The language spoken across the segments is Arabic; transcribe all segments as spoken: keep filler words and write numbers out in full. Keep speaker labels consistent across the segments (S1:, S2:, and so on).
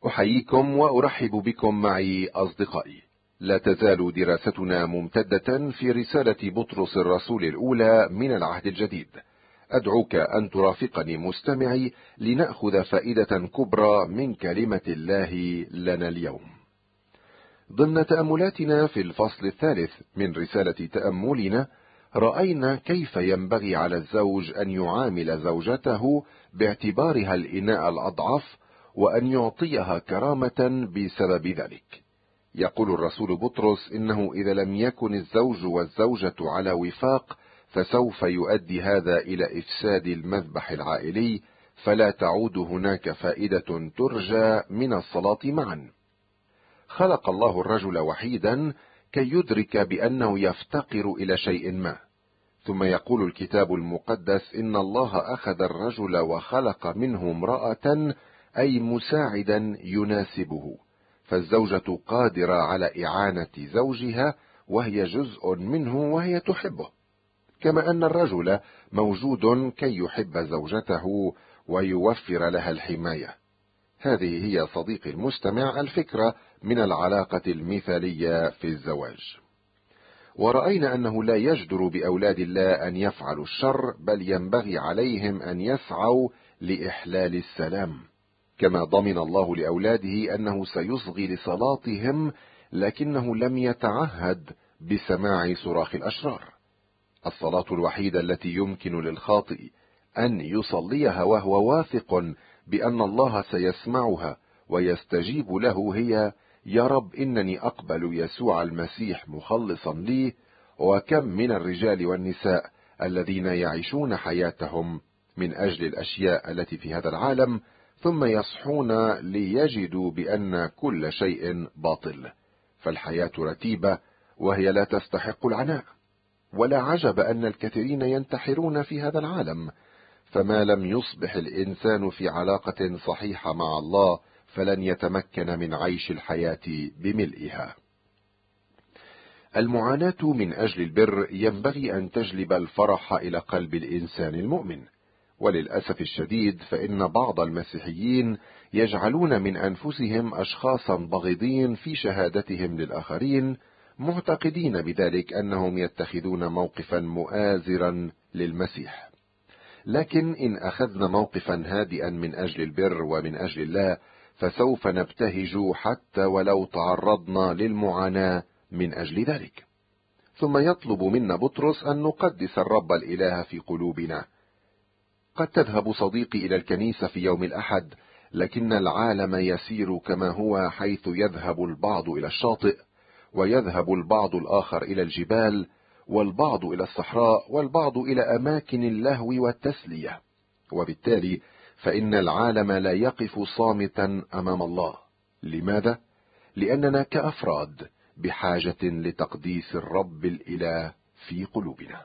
S1: أحييكم وأرحب بكم معي أصدقائي. لا تزال دراستنا ممتدة في رسالة بطرس الرسول الأولى من العهد الجديد. أدعوك أن ترافقني مستمعي لنأخذ فائدة كبرى من كلمة الله لنا اليوم. ضمن تأملاتنا في الفصل الثالث من رسالة تأملنا، رأينا كيف ينبغي على الزوج أن يعامل زوجته باعتبارها الإناء الأضعف، وأن يعطيها كرامة بسبب ذلك. يقول الرسول بطرس إنه إذا لم يكن الزوج والزوجة على وفاق فسوف يؤدي هذا إلى إفساد المذبح العائلي، فلا تعود هناك فائدة ترجى من الصلاة معا. خلق الله الرجل وحيدا كي يدرك بأنه يفتقر إلى شيء ما، ثم يقول الكتاب المقدس إن الله أخذ الرجل وخلق منه امرأة، أي مساعدا يناسبه، فالزوجة قادرة على إعانة زوجها وهي جزء منه وهي تحبه، كما أن الرجل موجود كي يحب زوجته ويوفر لها الحماية. هذه هي صديقي المستمع الفكرة من العلاقة المثالية في الزواج. ورأينا أنه لا يجدر بأولاد الله أن يفعلوا الشر، بل ينبغي عليهم أن يسعوا لإحلال السلام، كما ضمن الله لأولاده أنه سيصغي لصلاتهم، لكنه لم يتعهد بسماع صراخ الأشرار. الصلاة الوحيدة التي يمكن للخاطئ أن يصليها وهو واثق بأن الله سيسمعها ويستجيب له هي: يا رب إنني أقبل يسوع المسيح مخلصا لي. وكم من الرجال والنساء الذين يعيشون حياتهم من أجل الأشياء التي في هذا العالم، ثم يصحون ليجدوا بأن كل شيء باطل، فالحياة رتيبة وهي لا تستحق العناء. ولا عجب أن الكثيرين ينتحرون في هذا العالم، فما لم يصبح الإنسان في علاقة صحيحة مع الله فلن يتمكن من عيش الحياة بملئها. المعاناة من أجل البر ينبغي أن تجلب الفرح إلى قلب الإنسان المؤمن، وللأسف الشديد فإن بعض المسيحيين يجعلون من أنفسهم أشخاصا بغيضين في شهادتهم للآخرين، معتقدين بذلك أنهم يتخذون موقفا مؤازرا للمسيح. لكن إن أخذنا موقفا هادئا من أجل البر ومن أجل الله، فسوف نبتهج حتى ولو تعرضنا للمعاناة من أجل ذلك. ثم يطلب منا بطرس أن نقدس الرب الإله في قلوبنا. قد تذهب صديقي إلى الكنيسة في يوم الأحد، لكن العالم يسير كما هو، حيث يذهب البعض إلى الشاطئ، ويذهب البعض الآخر إلى الجبال، والبعض إلى الصحراء، والبعض إلى أماكن اللهو والتسلية. وبالتالي فإن العالم لا يقف صامتا أمام الله. لماذا؟ لأننا كأفراد بحاجة لتقديس الرب الإله في قلوبنا.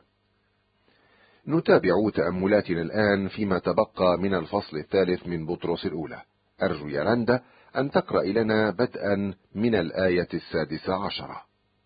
S1: نتابع تأملاتنا الآن فيما تبقى من الفصل الثالث من بطرس الأولى. أرجو يا رندا أن تقرأ لنا بدءا من الآية السادسة عشرة.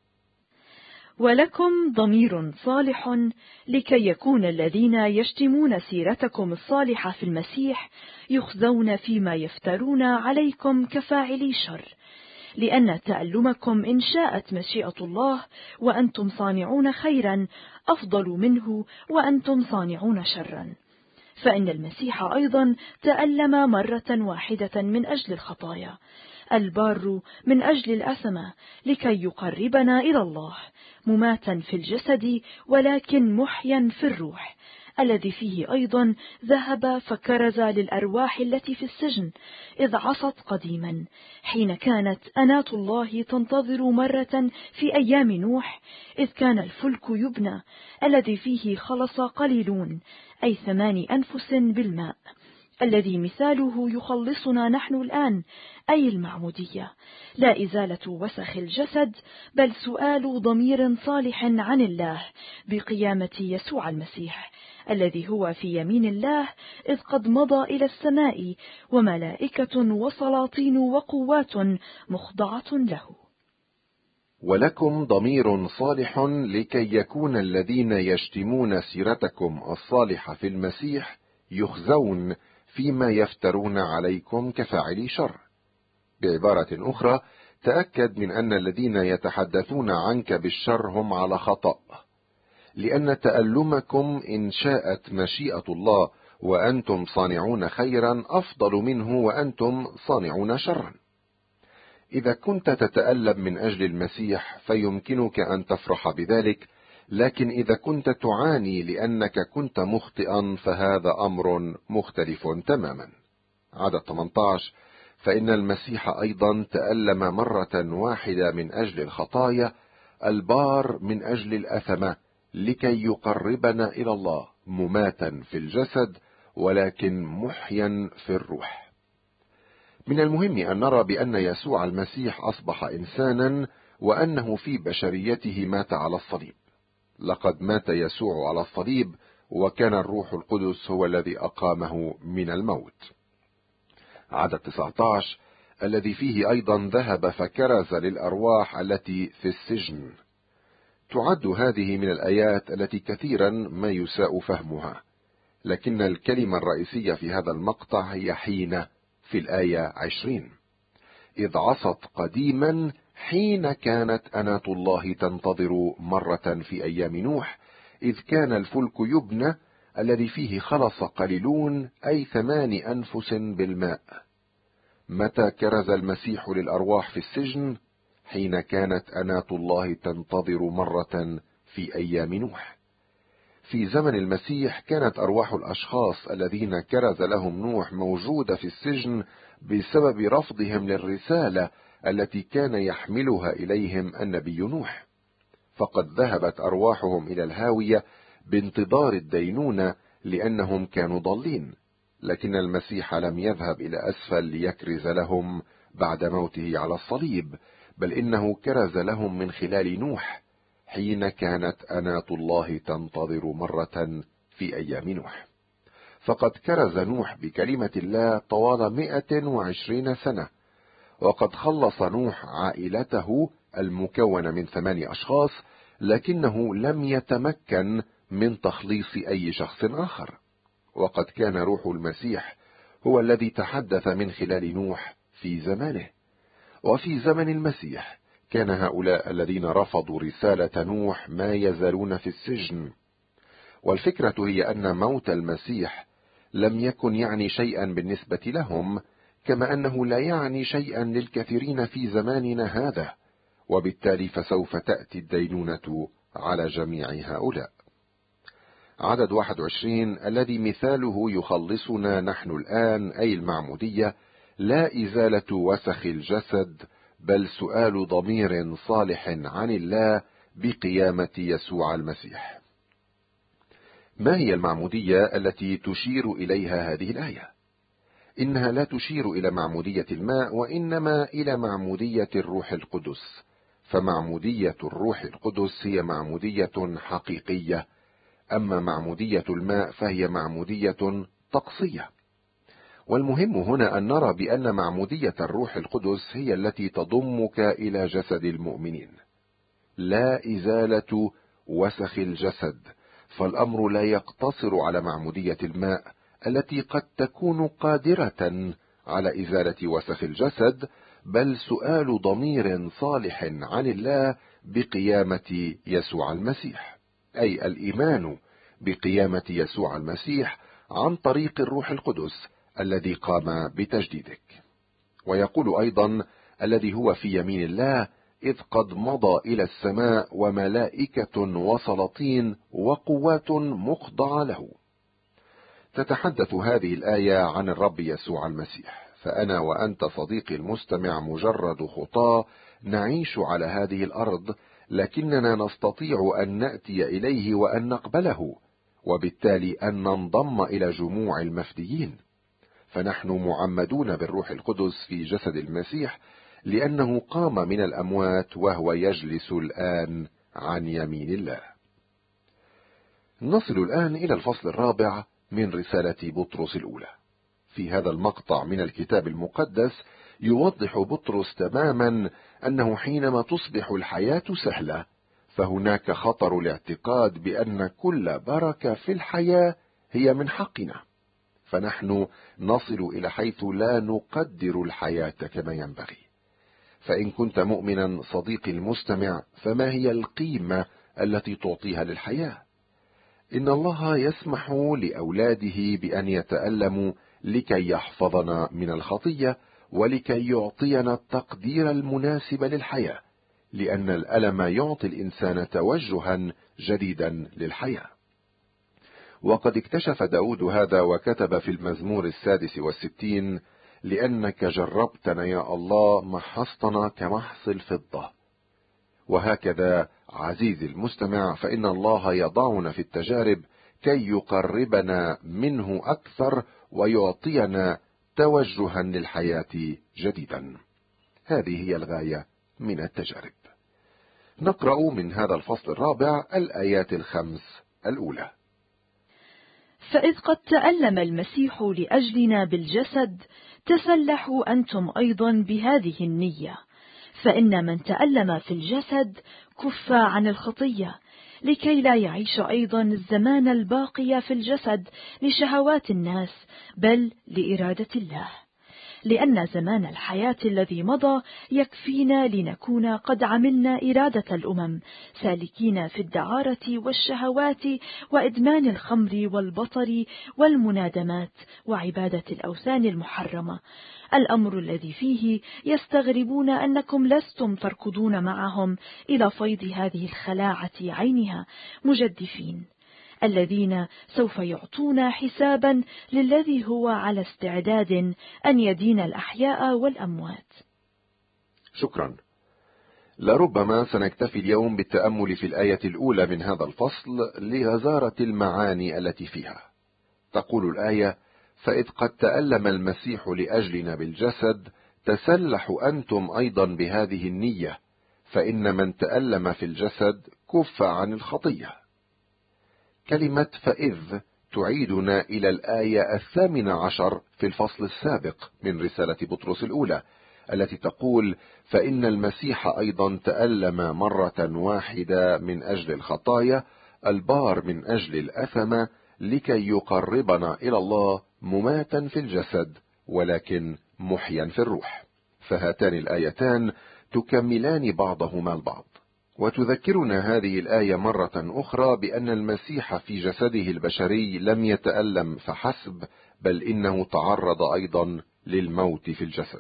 S2: ولكم ضمير صالح لكي يكون الذين يشتمون سيرتكم الصالحة في المسيح يخزون فيما يفترون عليكم كفاعلي شر، لأن تألمكم إن شاءت مشيئة الله وأنتم صانعون خيرا أفضل منه وأنتم صانعون شرا. فإن المسيح أيضا تألم مرة واحدة من أجل الخطايا، البار من أجل الأثمة، لكي يقربنا إلى الله، مماتا في الجسد ولكن محيا في الروح، الذي فيه أيضا ذهب فكرز للأرواح التي في السجن، إذ عصت قديما، حين كانت أناة الله تنتظر مرة في أيام نوح، إذ كان الفلك يبنى، الذي فيه خلص قليلون، أي ثماني أنفس بالماء، الذي مثاله يخلصنا نحن الآن، أي المعمودية، لا إزالة وسخ الجسد، بل سؤال ضمير صالح عن الله بقيامة يسوع المسيح، الذي هو في يمين الله، إذ قد مضى إلى السماء، وملائكة وسلاطين وقوات مخضعة له.
S1: ولكم ضمير صالح لكي يكون الذين يشتمون سيرتكم الصالحة في المسيح يخزون فيما يفترون عليكم كفاعلي شر. بعبارة أخرى، تأكد من أن الذين يتحدثون عنك بالشر هم على خطأ، لأن تألمكم إن شاءت مشيئة الله وأنتم صانعون خيرا أفضل منه وأنتم صانعون شرا. إذا كنت تتألم من أجل المسيح فيمكنك أن تفرح بذلك، لكن إذا كنت تعاني لأنك كنت مخطئا فهذا أمر مختلف تماما. عدد ثمانية عشر: فإن المسيح أيضا تألم مرة واحدة من أجل الخطايا، البار من أجل الأثمة، لكي يقربنا إلى الله، مماتا في الجسد ولكن محيا في الروح. من المهم أن نرى بأن يسوع المسيح أصبح إنسانا، وأنه في بشريته مات على الصليب. لقد مات يسوع على الصليب، وكان الروح القدس هو الذي أقامه من الموت. عدد تسعة عشر: الذي فيه أيضا ذهب فكرز للأرواح التي في السجن. تعد هذه من الآيات التي كثيرا ما يساء فهمها، لكن الكلمة الرئيسية في هذا المقطع هي حين في الآية عشرين: إذ عصت قديما حين كانت أناة الله تنتظر مرة في أيام نوح، إذ كان الفلك يبنى الذي فيه خلص قليلون، أي ثمان أنفس بالماء. متى كرز المسيح للأرواح في السجن؟ حين كانت أناة الله تنتظر مرة في أيام نوح. في زمن المسيح كانت أرواح الأشخاص الذين كرز لهم نوح موجودة في السجن بسبب رفضهم للرسالة التي كان يحملها إليهم النبي نوح، فقد ذهبت أرواحهم إلى الهاوية بانتظار الدينونة لأنهم كانوا ضالين. لكن المسيح لم يذهب إلى أسفل ليكرز لهم بعد موته على الصليب، بل إنه كرز لهم من خلال نوح حين كانت أناة الله تنتظر مرة في أيام نوح. فقد كرز نوح بكلمة الله طوال مئة وعشرين سنة، وقد خلص نوح عائلته المكونة من ثماني أشخاص، لكنه لم يتمكن من تخليص أي شخص آخر. وقد كان روح المسيح هو الذي تحدث من خلال نوح في زمانه. وفي زمن المسيح كان هؤلاء الذين رفضوا رسالة نوح ما يزالون في السجن. والفكرة هي أن موت المسيح لم يكن يعني شيئا بالنسبة لهم، كما أنه لا يعني شيئا للكثيرين في زماننا هذا، وبالتالي فسوف تأتي الدينونة على جميع هؤلاء. عدد واحد وعشرين: الذي مثاله يخلصنا نحن الآن، أي المعمودية، لا إزالة وسخ الجسد، بل سؤال ضمير صالح عن الله بقيامة يسوع المسيح. ما هي المعمودية التي تشير إليها هذه الآية؟ إنها لا تشير إلى معمودية الماء، وإنما إلى معمودية الروح القدس. فمعمودية الروح القدس هي معمودية حقيقية، أما معمودية الماء فهي معمودية طقسية. والمهم هنا أن نرى بأن معمودية الروح القدس هي التي تضمك إلى جسد المؤمنين، لا إزالة وسخ الجسد. فالأمر لا يقتصر على معمودية الماء التي قد تكون قادرة على إزالة وسخ الجسد، بل سؤال ضمير صالح عن الله بقيامة يسوع المسيح، أي الإيمان بقيامة يسوع المسيح عن طريق الروح القدس الذي قام بتجديدك. ويقول أيضا: الذي هو في يمين الله، إذ قد مضى إلى السماء، وملائكة وسلاطين وقوات مخضعة له. تتحدث هذه الآية عن الرب يسوع المسيح. فأنا وأنت صديقي المستمع مجرد خطاة نعيش على هذه الأرض، لكننا نستطيع أن نأتي إليه وأن نقبله، وبالتالي أن ننضم إلى جموع المفديين. فنحن معمدون بالروح القدس في جسد المسيح، لأنه قام من الأموات وهو يجلس الآن عن يمين الله. نصل الآن إلى الفصل الرابع من رسالة بطرس الأولى. في هذا المقطع من الكتاب المقدس يوضح بطرس تماما أنه حينما تصبح الحياة سهلة، فهناك خطر الاعتقاد بأن كل بركة في الحياة هي من حقنا. فنحن نصل إلى حيث لا نقدر الحياة كما ينبغي. فإن كنت مؤمنا صديقي المستمع، فما هي القيمة التي تعطيها للحياة؟ إن الله يسمح لأولاده بأن يتألموا لكي يحفظنا من الخطية ولكي يعطينا التقدير المناسب للحياة، لأن الألم يعطي الإنسان توجها جديدا للحياة. وقد اكتشف داود هذا وكتب في المزمور السادس والستين: لأنك جربتنا يا الله محصتنا كمحص الفضة. وهكذا عزيزي المستمع، فإن الله يضعنا في التجارب كي يقربنا منه أكثر ويعطينا توجها للحياة جديدا. هذه هي الغاية من التجارب. نقرأ من هذا الفصل الرابع الآيات الخمس الأولى:
S2: فإذ قد تألم المسيح لأجلنا بالجسد، تسلحوا أنتم أيضا بهذه النية، فإن من تألم في الجسد كف عن الخطية، لكي لا يعيش أيضا الزمان الباقي في الجسد لشهوات الناس، بل لإرادة الله. لأن زمان الحياة الذي مضى يكفينا لنكون قد عملنا إرادة الأمم، سالكين في الدعارة والشهوات وإدمان الخمر والبطر والمنادمات وعبادة الأوثان المحرمة، الأمر الذي فيه يستغربون أنكم لستم تركضون معهم إلى فيض هذه الخلاعة عينها مجدفين، الذين سوف يعطون حسابا للذي هو على استعداد أن يدين الأحياء والأموات.
S1: شكرا. لربما سنكتفي اليوم بالتأمل في الآية الأولى من هذا الفصل لغزارة المعاني التي فيها. تقول الآية: فإذ قد تألم المسيح لأجلنا بالجسد، تسلحوا أنتم أيضا بهذه النية، فإن من تألم في الجسد كف عن الخطية. كلمة فإذ تعيدنا إلى الآية الثامنة عشر في الفصل السابق من رسالة بطرس الأولى، التي تقول: فإن المسيح أيضا تألم مرة واحدة من أجل الخطايا، البار من أجل الأثم، لكي يقربنا إلى الله مماتا في الجسد ولكن محيا في الروح. فهاتان الآيتان تكملان بعضهما البعض. وتذكرنا هذه الآية مرة أخرى بأن المسيح في جسده البشري لم يتألم فحسب، بل إنه تعرض أيضا للموت في الجسد.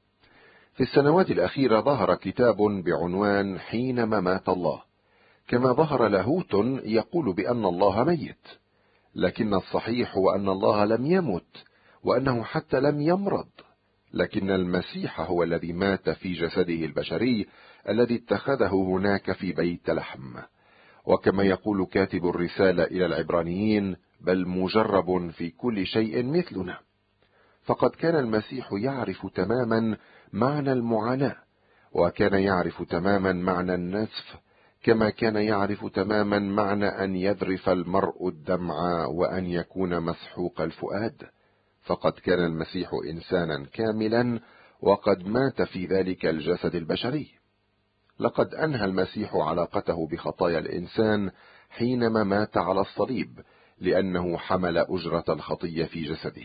S1: في السنوات الأخيرة ظهر كتاب بعنوان حينما مات الله، كما ظهر لاهوت يقول بأن الله ميت، لكن الصحيح هو أن الله لم يمت، وأنه حتى لم يمرض، لكن المسيح هو الذي مات في جسده البشري الذي اتخذه هناك في بيت لحم. وكما يقول كاتب الرسالة إلى العبرانيين: بل مجرب في كل شيء مثلنا. فقد كان المسيح يعرف تماما معنى المعاناة، وكان يعرف تماما معنى النزف، كما كان يعرف تماما معنى أن يذرف المرء الدمع وأن يكون مسحوق الفؤاد. فقد كان المسيح إنسانا كاملا، وقد مات في ذلك الجسد البشري. لقد أنهى المسيح علاقته بخطايا الإنسان حينما مات على الصليب، لأنه حمل أجرة الخطية في جسده.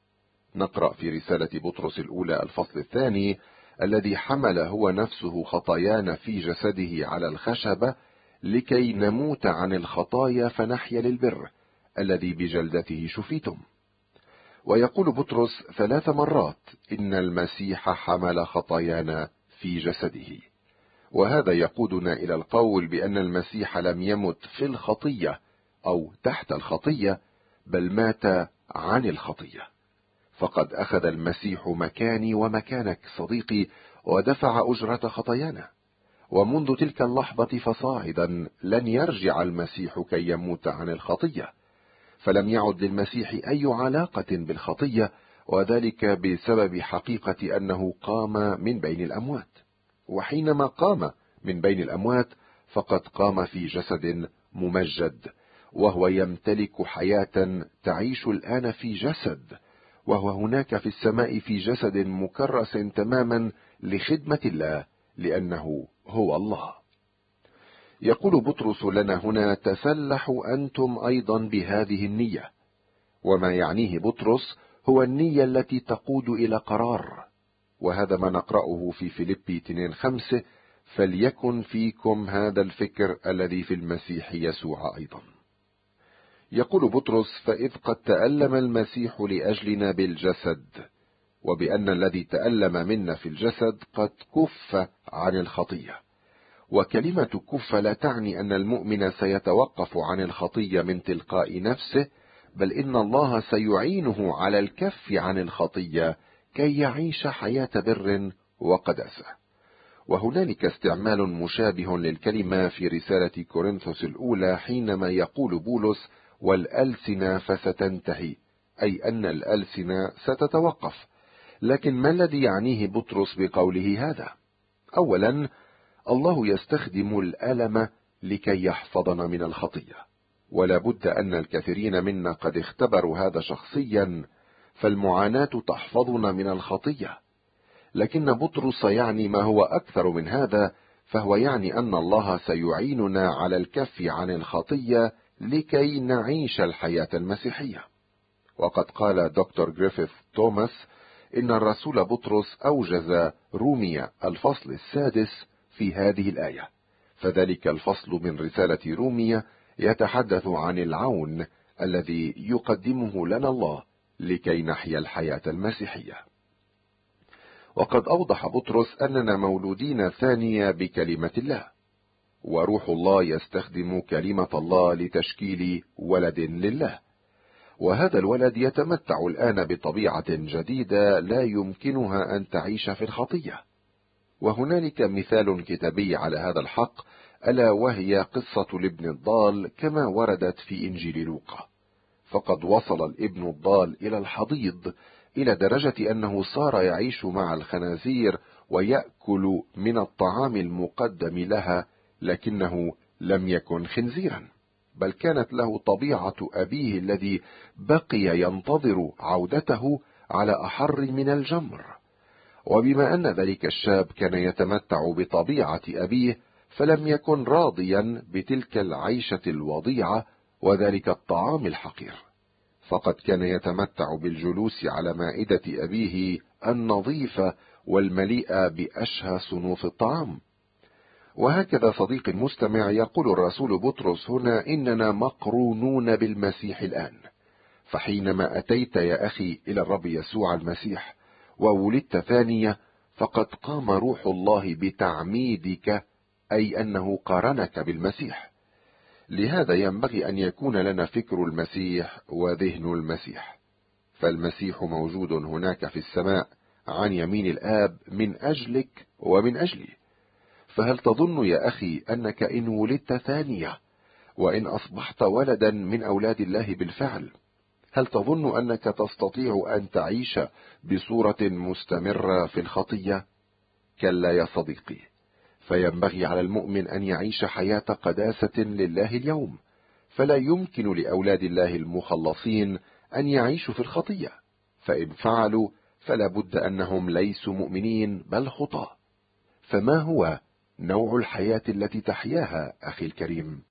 S1: نقرأ في رسالة بطرس الأولى الفصل الثاني: الذي حمل هو نفسه خطايانا في جسده على الخشبة، لكي نموت عن الخطايا فنحيا للبر، الذي بجلدته شفيتم. ويقول بطرس ثلاث مرات إن المسيح حمل خطايانا في جسده، وهذا يقودنا إلى القول بأن المسيح لم يمت في الخطية أو تحت الخطية، بل مات عن الخطية. فقد أخذ المسيح مكاني ومكانك صديقي، ودفع أجرة خطايانا، ومنذ تلك اللحظة فصاعدا لن يرجع المسيح كي يموت عن الخطية، فلم يعد للمسيح أي علاقة بالخطية، وذلك بسبب حقيقة أنه قام من بين الأموات. وحينما قام من بين الأموات فقد قام في جسد ممجد، وهو يمتلك حياة تعيش الآن في جسد، وهو هناك في السماء في جسد مكرس تماما لخدمة الله، لأنه هو الله. يقول بطرس لنا هنا: تسلحوا أنتم أيضا بهذه النية. وما يعنيه بطرس هو النية التي تقود إلى قرار، وهذا ما نقرأه في فيليبي اثنين خمسة: فليكن فيكم هذا الفكر الذي في المسيح يسوع أيضا. يقول بطرس: فإذ قد تألم المسيح لأجلنا بالجسد، وبأن الذي تألم منا في الجسد قد كف عن الخطية. وكلمة كف لا تعني أن المؤمن سيتوقف عن الخطية من تلقاء نفسه، بل إن الله سيعينه على الكف عن الخطية كي يعيش حياة بر وقداسة. وهنالك استعمال مشابه للكلمة في رسالة كورنثوس الأولى حينما يقول بولس: والألسنة فستنتهي، أي أن الألسنة ستتوقف. لكن ما الذي يعنيه بطرس بقوله هذا؟ أولا، الله يستخدم الألم لكي يحفظنا من الخطية، ولا بد أن الكثيرين منا قد اختبروا هذا شخصيا، فالمعاناة تحفظنا من الخطية. لكن بطرس يعني ما هو أكثر من هذا، فهو يعني أن الله سيعيننا على الكف عن الخطية لكي نعيش الحياة المسيحية. وقد قال دكتور جريفيث توماس إن الرسول بطرس أوجز روميا الفصل السادس في هذه الآية، فذلك الفصل من رسالة روميا يتحدث عن العون الذي يقدمه لنا الله لكي نحيا الحياة المسيحية. وقد أوضح بطرس أننا مولودين ثانية بكلمة الله، وروح الله يستخدم كلمة الله لتشكيل ولد لله، وهذا الولد يتمتع الآن بطبيعة جديدة لا يمكنها أن تعيش في الخطية. وهنالك مثال كتابي على هذا الحق، ألا وهي قصة الابن الضال كما وردت في إنجيل لوقا. فقد وصل الابن الضال إلى الحضيض إلى درجة أنه صار يعيش مع الخنازير ويأكل من الطعام المقدم لها، لكنه لم يكن خنزيرا، بل كانت له طبيعة أبيه الذي بقي ينتظر عودته على أحر من الجمر. وبما أن ذلك الشاب كان يتمتع بطبيعة أبيه، فلم يكن راضيا بتلك العيشة الوضيعة وذلك الطعام الحقير، فقد كان يتمتع بالجلوس على مائدة أبيه النظيفة والمليئة بأشهى صنوف الطعام. وهكذا صديقي المستمع، يقول الرسول بطرس هنا إننا مقرونون بالمسيح الآن. فحينما أتيت يا أخي إلى الرب يسوع المسيح وولدت ثانية، فقد قام روح الله بتعميدك، أي أنه قارنك بالمسيح. لهذا ينبغي أن يكون لنا فكر المسيح وذهن المسيح، فالمسيح موجود هناك في السماء عن يمين الآب من أجلك ومن أجلي. فهل تظن يا أخي أنك إن ولدت ثانية وإن أصبحت ولدا من أولاد الله بالفعل، هل تظن أنك تستطيع أن تعيش بصورة مستمرة في الخطية؟ كلا يا صديقي، فينبغي على المؤمن أن يعيش حياة قداسة لله اليوم، فلا يمكن لأولاد الله المخلصين أن يعيشوا في الخطية، فإن فعلوا فلا بد أنهم ليسوا مؤمنين بل خطاة. فما هو نوع الحياة التي تحياها أخي الكريم؟